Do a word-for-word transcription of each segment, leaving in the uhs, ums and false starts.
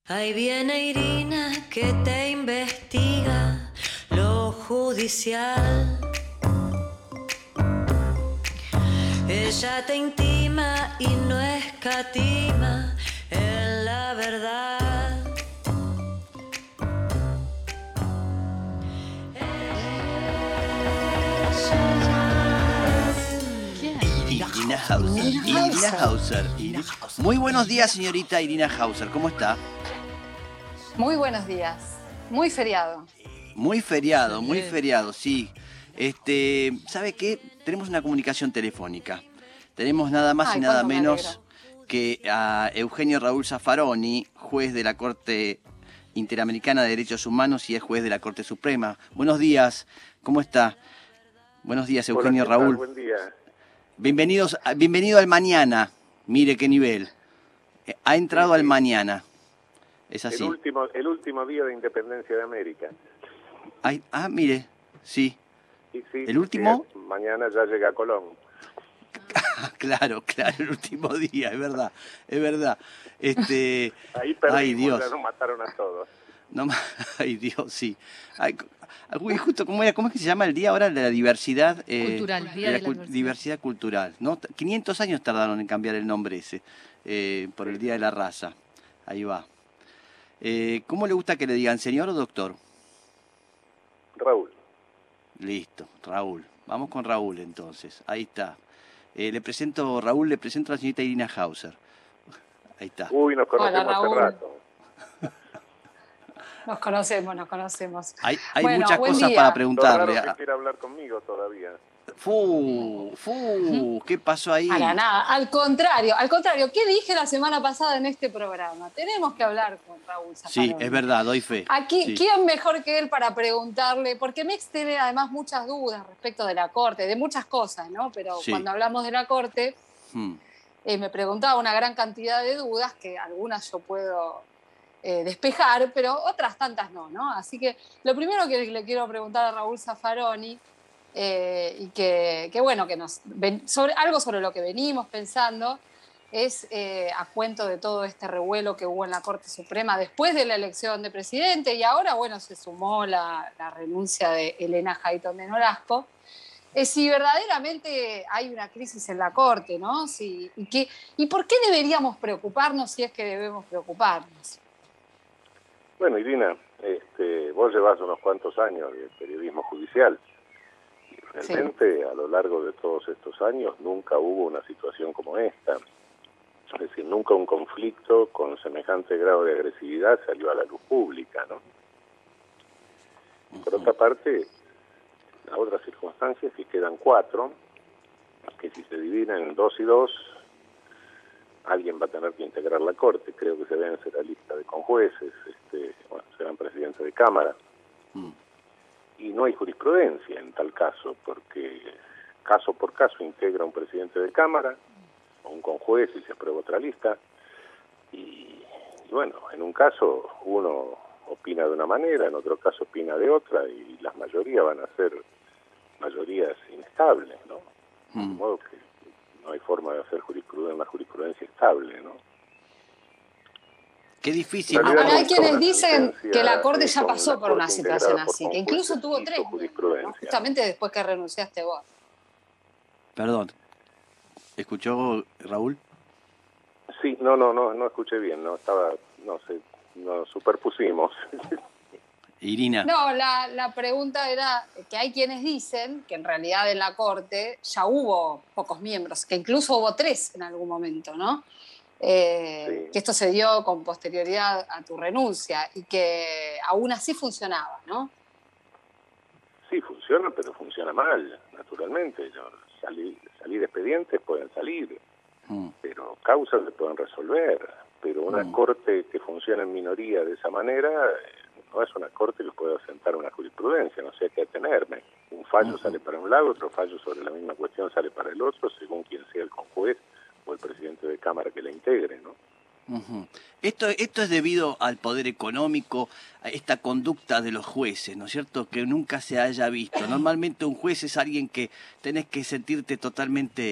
Ahí viene Irina que te investiga lo judicial. Ella te intima y no escatima en la verdad. Irina Hauser. Irina Hauser. Muy buenos días, señorita Irina Hauser. ¿Cómo está? Muy buenos días. Muy feriado. Muy feriado, muy feriado, sí. Este, ¿sabe qué? Tenemos una comunicación telefónica. Tenemos nada más Ay, y nada cuánto me menos alegro. que a Eugenio Raúl Zaffaroni, juez de la Corte Interamericana de Derechos Humanos y es juez de la Corte Suprema. Buenos días, ¿cómo está? Buenos días, Eugenio Hola, ¿qué tal? Raúl. Buen día. Bienvenidos, a- bienvenido al mañana. Mire qué nivel. Eh, Ha entrado Sí, al sí. mañana. Es El así. último, el último día de independencia de América. Ay, ah, mire, sí. Y sí, ¿El último? sí, mañana ya llega Colón. Ah, claro, claro, el último día, es verdad, es verdad. Este, Ahí perdimos, ay Dios, ya nos mataron a todos. no ma- ay Dios, sí. Ay, cu- ah, uy, justo cómo era, ¿cómo es que se llama el día ahora de la diversidad? eh, Cultural, Día de la de la cul- Diversidad. diversidad cultural, ¿no? T- quinientos años tardaron en cambiar el nombre ese, eh, por el Día de la Raza. Ahí va. Eh, ¿cómo le gusta que le digan, señor o doctor? Raúl. Listo, Raúl. Vamos con Raúl entonces. Ahí está. Eh, le presento, Raúl, le presento a la señorita Irina Hauser. Ahí está. Uy, nos conocemos Hola, hace Raúl. rato. Nos conocemos, nos conocemos. Hay, hay Bueno, muchas buen cosas día. para Lo preguntarle. raro Ah, que quiere hablar conmigo todavía. Fu, fu, ¿qué pasó ahí? Para nada, al contrario, al contrario, ¿qué dije la semana pasada en este programa? Tenemos que hablar con Raúl Zaffaroni. Sí, es verdad, doy fe. Aquí, Sí. ¿quién mejor que él para preguntarle? Porque Mex tiene además muchas dudas respecto de la Corte, de muchas cosas, ¿no? Pero Sí. cuando hablamos de la Corte, Hmm. eh, me preguntaba una gran cantidad de dudas, que algunas yo puedo eh, despejar, pero otras tantas no, ¿no? Así que lo primero que le quiero preguntar a Raúl Zaffaroni, eh, y que, que, bueno, que nos ven, sobre, algo sobre lo que venimos pensando, es eh, a cuento de todo este revuelo que hubo en la Corte Suprema después de la elección de presidente, y ahora, bueno, se sumó la, la renuncia de Elena Jaiton de Nolasco. Es si verdaderamente hay una crisis en la Corte, ¿no? Si, y, que, ¿Y por qué deberíamos preocuparnos si es que debemos preocuparnos? Bueno, Irina, este, vos llevas unos cuantos años de periodismo judicial. Y realmente, a lo largo de todos estos años, nunca hubo una situación como esta. Es decir, nunca un conflicto con semejante grado de agresividad salió a la luz pública, ¿no? Por otra parte, la otra circunstancia es que quedan cuatro, que si se dividen en dos y dos, alguien va a tener que integrar la Corte. Creo que se vence la lista de conjueces, este, bueno, serán presidentes de Cámara. Mm. Y no hay jurisprudencia en tal caso, porque caso por caso integra un presidente de Cámara o un conjuez y se aprueba otra lista. Y, y bueno, en un caso uno opina de una manera, en otro caso opina de otra, y las mayorías van a ser mayorías inestables, ¿no? De Mm. modo que no hay forma de hacer jurisprudencia, una jurisprudencia estable, ¿no? Qué difícil. En realidad Ahora hay nunca quienes una dicen sentencia, que la Corte eh, ya con pasó una por una Corte situación integrada por así, que incluso conjueces tuvo hizo tres, ¿no? jurisprudencia. Justamente después que renunciaste vos. Perdón. ¿Escuchó Raúl? Sí, no, no, no, no escuché bien, no estaba, no sé, nos superpusimos. Irina. No, la, la pregunta era que hay quienes dicen que en realidad en la Corte ya hubo pocos miembros, que incluso hubo tres en algún momento, ¿no? Eh, Sí. Que esto se dio con posterioridad a tu renuncia y que aún así funcionaba, ¿no? Sí, funciona, pero funciona mal, naturalmente. Yo, salir, salir expedientes pueden salir, Mm. pero causas se pueden resolver. Pero una Mm. corte que funciona en minoría de esa manera eh, no es una corte que pueda asentar una jurisprudencia, no sé a qué atenerme. Un fallo Ujú. sale para un lado, otro fallo sobre la misma cuestión sale para el otro, según quien sea el conjuez o el presidente de Cámara que la integre, ¿no? Ujú. Esto, esto es debido al poder económico, a esta conducta de los jueces, ¿no es cierto? Que nunca se haya visto. Normalmente un juez es alguien que tenés que sentirte totalmente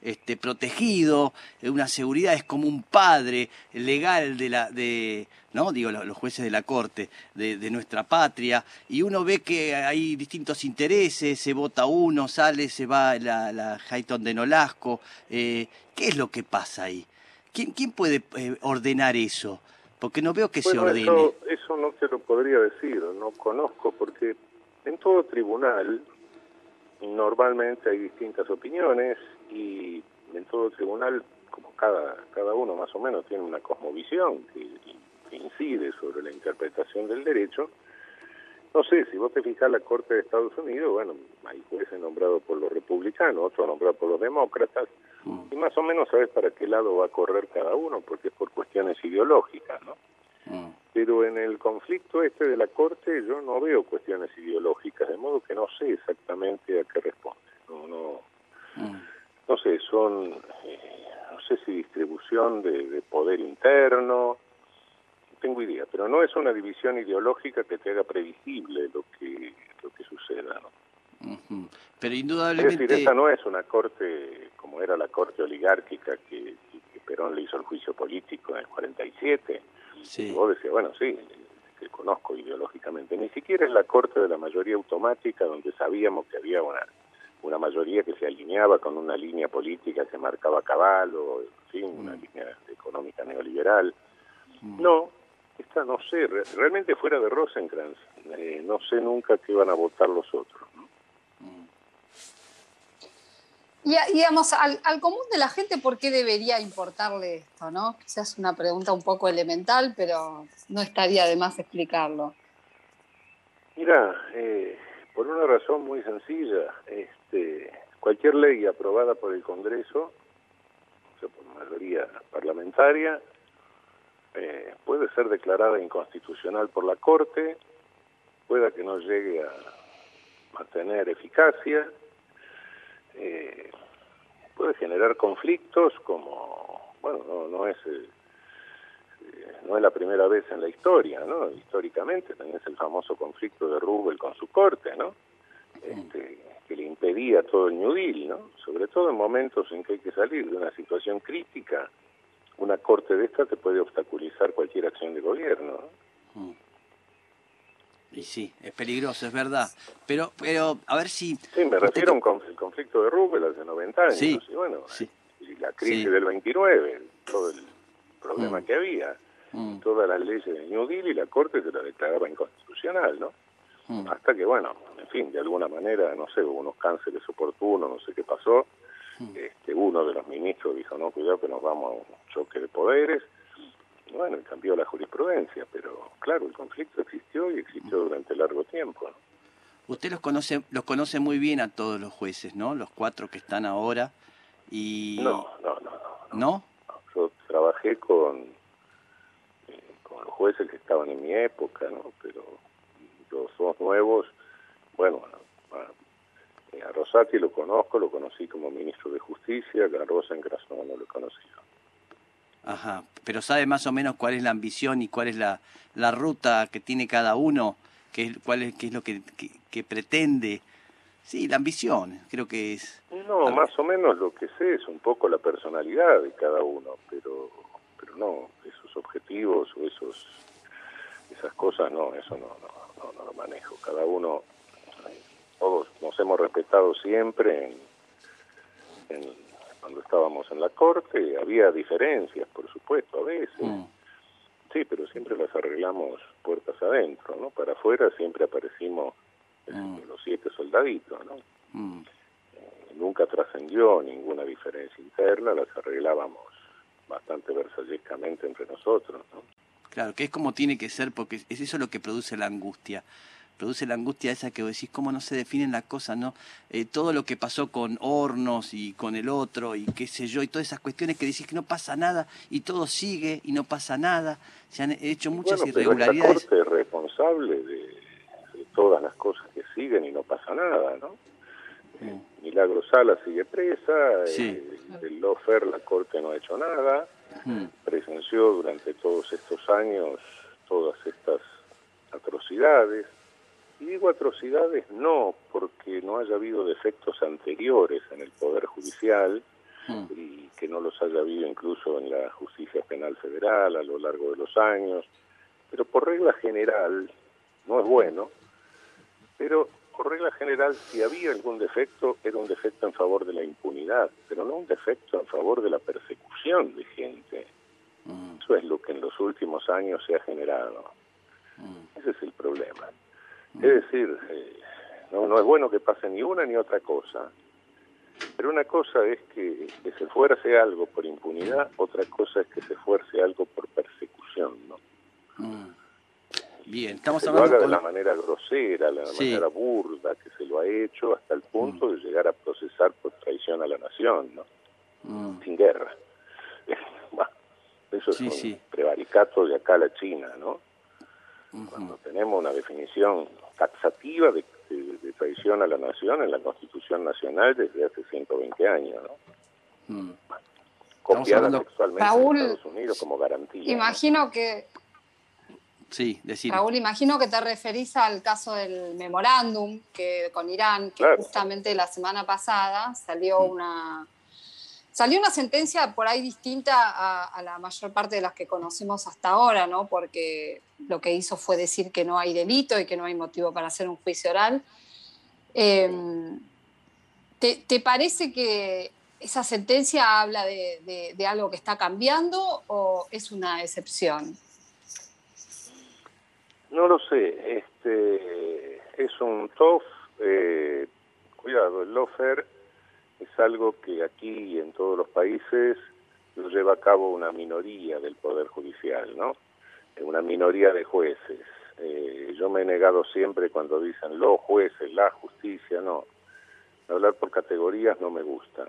este, protegido, una seguridad, es como un padre legal de la, de, ¿no? Digo, los, los jueces de la Corte, de, de nuestra patria, y uno ve que hay distintos intereses, se vota uno, sale, se va la, la Hayton de Nolasco, eh, ¿qué es lo que pasa ahí? ¿Quién, quién puede eh, ordenar eso? Porque no veo que bueno, se ordene. Eso, eso no te lo podría decir, no conozco, porque en todo tribunal normalmente hay distintas opiniones y en todo tribunal, como cada, cada uno más o menos tiene una cosmovisión que, que incide sobre la interpretación del derecho. No sé, si vos te fijás la Corte de Estados Unidos, bueno, hay jueces nombrados por los republicanos, otros nombrados por los demócratas, mm. y más o menos sabes para qué lado va a correr cada uno, porque es por cuestiones ideológicas, ¿no? Mm. Pero en el conflicto este de la Corte yo no veo cuestiones ideológicas, de modo que no sé exactamente a qué responde. No, no, mm. no sé, son, eh, no sé si distribución de, de poder interno, tengo idea, pero no es una división ideológica que te haga previsible lo que lo que suceda, ¿no? Uh-huh. Pero indudablemente... Es decir, esa no es una corte como era la corte oligárquica que, que Perón le hizo el juicio político en el cuarenta y siete. Sí. Y vos decías, bueno, sí, que conozco ideológicamente. Ni siquiera es la corte de la mayoría automática donde sabíamos que había una, una mayoría que se alineaba con una línea política que marcaba a caballo, en fin, uh-huh. una línea económica neoliberal. Uh-huh. No. Esta no sé, realmente fuera de Rosenkrantz, eh, no sé nunca qué van a votar los otros, ¿no? Y, digamos, al, al común de la gente, ¿por qué debería importarle esto, no? Quizás una pregunta un poco elemental, pero no estaría de más explicarlo. Mira, eh, por una razón muy sencilla, este, cualquier ley aprobada por el Congreso, o sea, por mayoría parlamentaria, Eh, puede ser declarada inconstitucional por la Corte, pueda que no llegue a, a tener eficacia, eh, puede generar conflictos como, bueno, no, no es eh, no es la primera vez en la historia, ¿no? Históricamente también es el famoso conflicto de Roosevelt con su Corte, ¿no? Este, que le impedía todo el New Deal, ¿no? Sobre todo en momentos en que hay que salir de una situación crítica. Una corte de esta te puede obstaculizar cualquier acción de gobierno, ¿no? Mm. Y sí, es peligroso, es verdad. Pero, pero a ver si... Sí, me refiero a un conflicto de Roosevelt hace noventa años. Sí, y bueno, sí. Y la crisis sí. del veintinueve, todo el problema mm. que había, mm. todas las leyes del New Deal, y la Corte se la declaraba inconstitucional, ¿no? Mm. Hasta que, bueno, en fin, de alguna manera, no sé, hubo unos cánceres oportunos, no sé qué pasó. Este, uno de los ministros dijo, no, cuidado que nos vamos a un choque de poderes. Bueno, y cambió la jurisprudencia, pero claro, el conflicto existió y existió durante largo tiempo, ¿no? Usted los conoce, los conoce muy bien a todos los jueces, ¿no? Los cuatro que están ahora. Y... No, no, no, no. ¿No? no. Yo trabajé con, eh, con los jueces que estaban en mi época, ¿no? Pero los dos nuevos, bueno, bueno a Rosati lo conozco, lo conocí como ministro de Justicia, a Rosenkrantz no, no lo conocí. Ajá, pero ¿sabe más o menos cuál es la ambición y cuál es la, la ruta que tiene cada uno? ¿Qué es, cuál es, qué es lo que, que, que pretende? Sí, la ambición, creo que es... No, más o menos lo que sé es un poco la personalidad de cada uno, pero pero no, esos objetivos o esos esas cosas no, eso no, no, no, no lo manejo. Cada uno... Todos nos hemos respetado siempre en, en, cuando estábamos en la Corte. Había diferencias, por supuesto, a veces. Mm. Sí, pero siempre las arreglamos puertas adentro, ¿no? Para afuera siempre aparecimos mm. los siete soldaditos, ¿no? Mm. Eh, nunca trascendió ninguna diferencia interna, las arreglábamos bastante versallescamente entre nosotros, ¿no? Claro, que es como tiene que ser, porque es eso lo que produce la angustia. Produce la angustia esa que vos decís, cómo no se definen las cosas, ¿no? Eh, todo lo que pasó con Hornos y con el otro y qué sé yo, y todas esas cuestiones que decís que no pasa nada y todo sigue y no pasa nada. Se han hecho muchas bueno, irregularidades. Pero la Corte es responsable de, de todas las cosas que siguen y no pasa nada, ¿no? Mm. Eh, Milagro Sala sigue presa, sí. eh, el lawfare, la Corte no ha hecho nada, mm. presenció durante todos estos años todas estas atrocidades. Y digo atrocidades no porque no haya habido defectos anteriores en el Poder Judicial, mm. y que no los haya habido incluso en la justicia penal federal a lo largo de los años, pero por regla general, no es bueno, pero por regla general, si había algún defecto, era un defecto en favor de la impunidad, pero no un defecto en favor de la persecución de gente. Mm. Eso es lo que en los últimos años se ha generado. Mm. Ese es el problema. Mm. Es decir, eh, no, no es bueno que pase ni una ni otra cosa, pero una cosa es que, que se fuerce algo por impunidad, otra cosa es que se fuerce algo por persecución, ¿no? Mm. Bien, estamos se hablando lo haga con... de la manera grosera, de la sí. manera burda que se lo ha hecho hasta el punto mm. de llegar a procesar por traición a la nación, ¿no? Mm. Sin guerra. Bueno, eso sí, es un sí. prevaricato de acá a la China, ¿no? Uh-huh. Cuando tenemos una definición taxativa de, de, de traición a la nación en la Constitución Nacional desde hace ciento veinte años, ¿no? Mm. Copiada hablando... textualmente Raúl, en Estados Unidos como garantía. Imagino ¿no? que... Sí, decir. Raúl, imagino que te referís al caso del memorándum que con Irán, que claro. justamente la semana pasada salió mm. una salió una sentencia por ahí distinta a, a la mayor parte de las que conocemos hasta ahora, ¿no? Porque lo que hizo fue decir que no hay delito y que no hay motivo para hacer un juicio oral. Eh, ¿te, ¿Te parece que esa sentencia habla de, de, de algo que está cambiando o es una excepción? No lo sé, este es un T O F, eh, cuidado, el lawfare es algo que aquí y en todos los países lo lleva a cabo una minoría del Poder Judicial, ¿no? Una minoría de jueces. Eh, yo me he negado siempre cuando dicen los jueces, la justicia, no. Hablar por categorías no me gusta.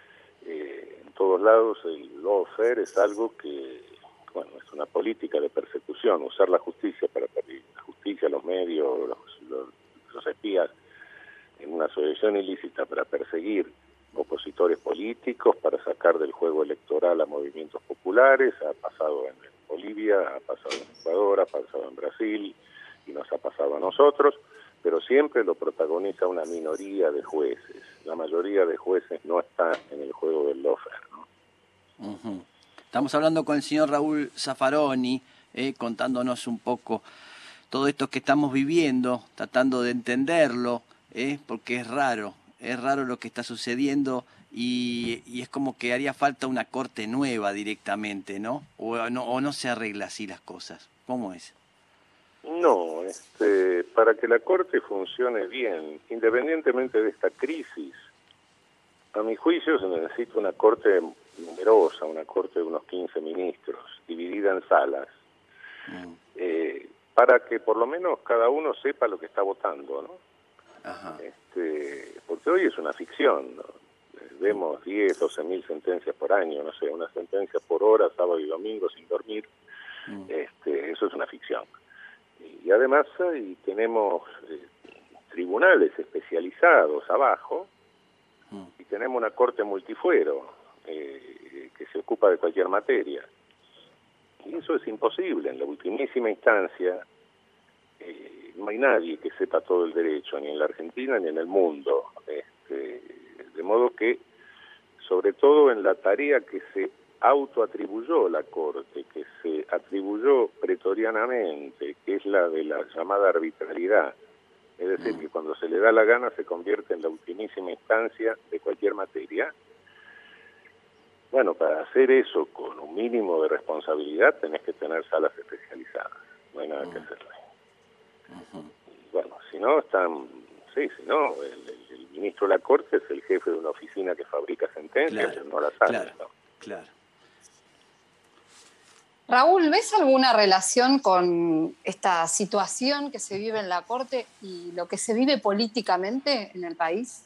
Eh, en todos lados el lawfare es algo que... Bueno, es una política de persecución, usar la justicia para perseguir, la justicia, los medios, los, los, los espías, en una asociación ilícita para perseguir opositores políticos, para sacar del juego electoral a movimientos populares. Ha pasado en Bolivia, ha pasado en Ecuador, ha pasado en Brasil y nos ha pasado a nosotros, pero siempre lo protagoniza una minoría de jueces. La mayoría de jueces no está en el juego del lawfare, ¿no? Uh-huh. Estamos hablando con el señor Raúl Zaffaroni, eh, contándonos un poco todo esto que estamos viviendo, tratando de entenderlo, eh, porque es raro, es raro lo que está sucediendo y, y es como que haría falta una corte nueva directamente, ¿no? O no, o no se arregla así las cosas. ¿Cómo es? No, este, para que la corte funcione bien, independientemente de esta crisis, a mi juicio se necesita una corte numerosa, una corte de unos quince ministros, dividida en salas, mm. eh, para que por lo menos cada uno sepa lo que está votando, ¿no? Ajá. Este, porque hoy es una ficción, ¿no? Vemos diez, doce mil sentencias por año, no sé, una sentencia por hora, sábado y domingo sin dormir, mm. este, eso es una ficción. Y además y tenemos eh, tribunales especializados abajo, mm. y tenemos una corte multifuero, Eh, que se ocupa de cualquier materia. Y eso es imposible. En la ultimísima instancia eh, no hay nadie que sepa todo el derecho, ni en la Argentina ni en el mundo. Este, de modo que, sobre todo en la tarea que se autoatribuyó la Corte, que se atribuyó pretorianamente, que es la de la llamada arbitrariedad, es decir, que cuando se le da la gana se convierte en la ultimísima instancia de cualquier materia. Bueno, para hacer eso con un mínimo de responsabilidad tenés que tener salas especializadas, no hay nada uh-huh. que hacerle. Uh-huh. Bueno, si no, están, sí, si no, el, el, el ministro de la Corte es el jefe de una oficina que fabrica sentencias, claro, no las sala. Claro, ¿no? Claro. Raúl, ¿ves alguna relación con esta situación que se vive en la Corte y lo que se vive políticamente en el país?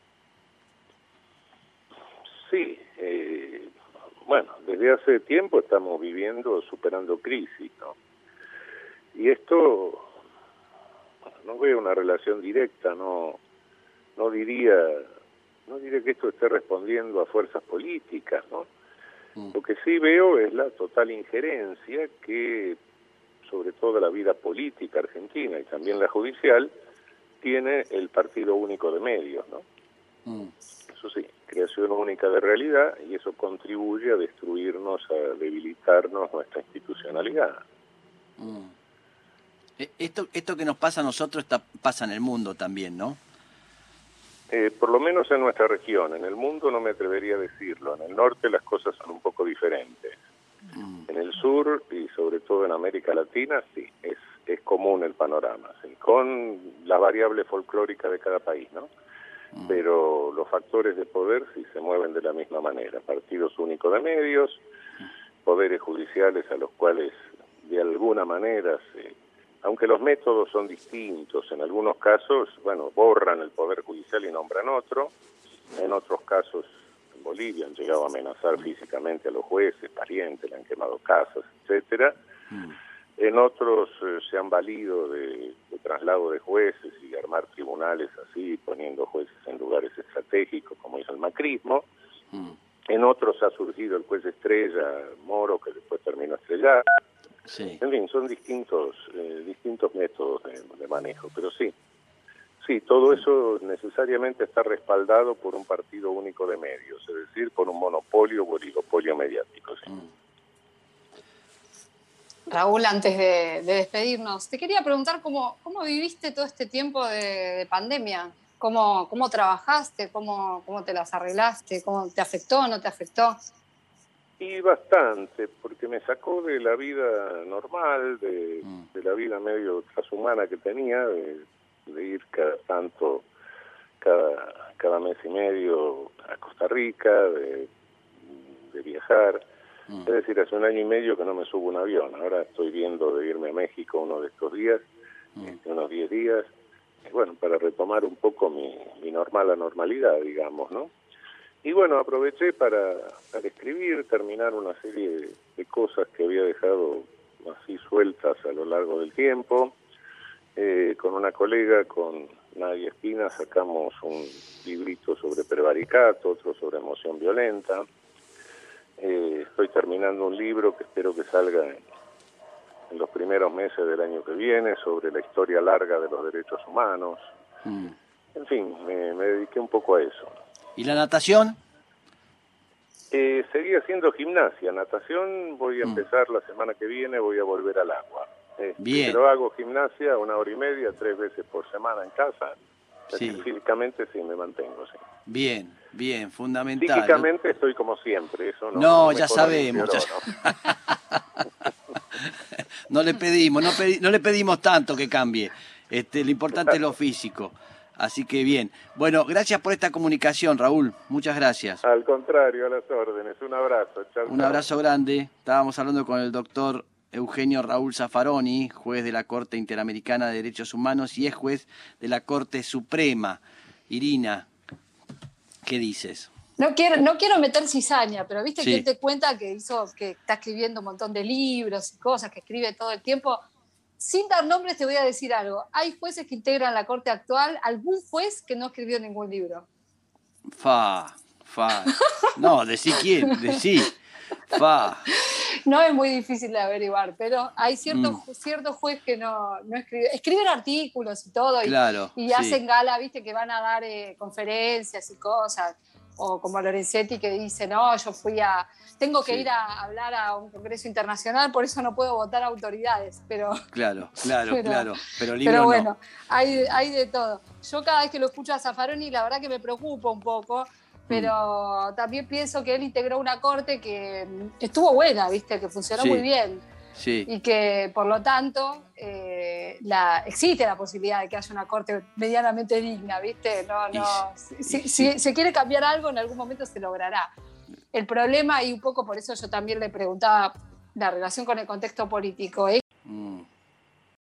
Sí, eh, bueno, desde hace tiempo estamos viviendo, superando crisis, ¿no? Y esto, bueno, no veo una relación directa, no, no diría, no diría que esto esté respondiendo a fuerzas políticas, ¿no? Mm. Lo que sí veo es la total injerencia que, sobre todo la vida política argentina y también la judicial, tiene el partido único de medios, ¿no? Mm. Eso sí, creación única de realidad, y eso contribuye a destruirnos, a debilitarnos nuestra institucionalidad. Mm. Esto, esto que nos pasa a nosotros está, pasa en el mundo también, ¿no? Eh, por lo menos en nuestra región. En el mundo no me atrevería a decirlo. En el norte las cosas son un poco diferentes. Mm. En el sur, y sobre todo en América Latina, sí, es, es común el panorama, ¿sí? Con la variable folclórica de cada país, ¿no? Mm. Pero los factores de poder sí se mueven de la misma manera. Partidos únicos de medios, poderes judiciales a los cuales de alguna manera se... Aunque los métodos son distintos, en algunos casos, bueno, borran el Poder Judicial y nombran otro. En otros casos, en Bolivia, han llegado a amenazar físicamente a los jueces, parientes, le han quemado casas, etcétera. Mm. En otros eh, se han valido de, de traslado de jueces y de armar tribunales así, poniendo jueces en lugares estratégicos, como hizo el macrismo. Mm. En otros ha surgido el juez estrella, Moro, que después terminó estrellado. Sí. En fin, son distintos eh, distintos métodos de, de manejo, pero sí, sí, todo eso necesariamente está respaldado por un partido único de medios, es decir, por un monopolio o oligopolio mediático. ¿Sí? Raúl, antes de, de despedirnos, te quería preguntar cómo, cómo viviste todo este tiempo de, de pandemia, cómo, cómo trabajaste, cómo, cómo te las arreglaste, cómo te afectó o no te afectó. Y bastante, porque me sacó de la vida normal, de, mm. de la vida medio transhumana que tenía, de, de ir cada tanto, cada, cada mes y medio a Costa Rica, de, de viajar. Mm. Es decir, hace un año y medio que no me subo un avión. Ahora estoy viendo de irme a México uno de estos días, mm. este, unos diez días, y bueno, para retomar un poco mi, mi normal anormalidad, digamos, ¿no? Y bueno, aproveché para, para escribir, terminar una serie de, de cosas que había dejado así sueltas a lo largo del tiempo. Eh, con una colega, con Nadia Espina, sacamos un librito sobre prevaricato, otro sobre emoción violenta. Eh, estoy terminando un libro que espero que salga en, en los primeros meses del año que viene, sobre la historia larga de los derechos humanos. Mm. En fin, me, me dediqué un poco a eso. ¿Y la natación? Eh, seguí haciendo gimnasia. Natación voy a empezar mm. la semana que viene, voy a volver al agua. Eh, Bien. Pero hago gimnasia una hora y media, tres veces por semana en casa. Sí. Físicamente sí me mantengo, sí. Bien, bien, fundamental. Físicamente ¿no? Estoy como siempre, eso no. No, no ya sabemos. Empeoró, ya... ¿no? no le pedimos, no, pedi... no le pedimos tanto que cambie. Este, lo importante es lo físico. Así que bien. Bueno, gracias por esta comunicación, Raúl. Muchas gracias. Al contrario, a las órdenes. Un abrazo. Chau, Un chau. abrazo grande. Estábamos hablando con el doctor Eugenio Raúl Zaffaroni, juez de la Corte Interamericana de Derechos Humanos y es juez de la Corte Suprema. Irina, ¿qué dices? No quiero, no quiero meter cizaña, pero viste Sí. que él te cuenta que hizo, que está escribiendo un montón de libros y cosas, que escribe todo el tiempo. Sin dar nombres te voy a decir algo. Hay jueces que integran la Corte actual, algún juez que no escribió ningún libro. Fa, fa. No, decí quién, decí. Fa. No es muy difícil de averiguar, pero hay ciertos Mm. ciertos jueces que no, no escriben. Escriben artículos y todo, y, Claro, y sí. hacen gala, viste, que van a dar eh, conferencias y cosas. O como Lorenzetti que dice, no, yo fui a... Tengo que Sí. ir a hablar a un congreso internacional, por eso no puedo votar autoridades, pero... Claro, claro, Pero- claro. Pero libro Pero no. bueno, hay, hay de todo. Yo cada vez que lo escucho a Zaffaroni, la verdad que me preocupa un poco, pero Mm. también pienso que él integró una corte que estuvo buena, ¿viste? Que funcionó Sí. muy bien. Sí. Y que, por lo tanto, eh, la, existe la posibilidad de que haya una corte medianamente digna, ¿viste? No, Y no, sí, si, y si- sí. si se quiere cambiar algo, en algún momento se logrará. El problema, y un poco por eso yo también le preguntaba la relación con el contexto político, es Mm.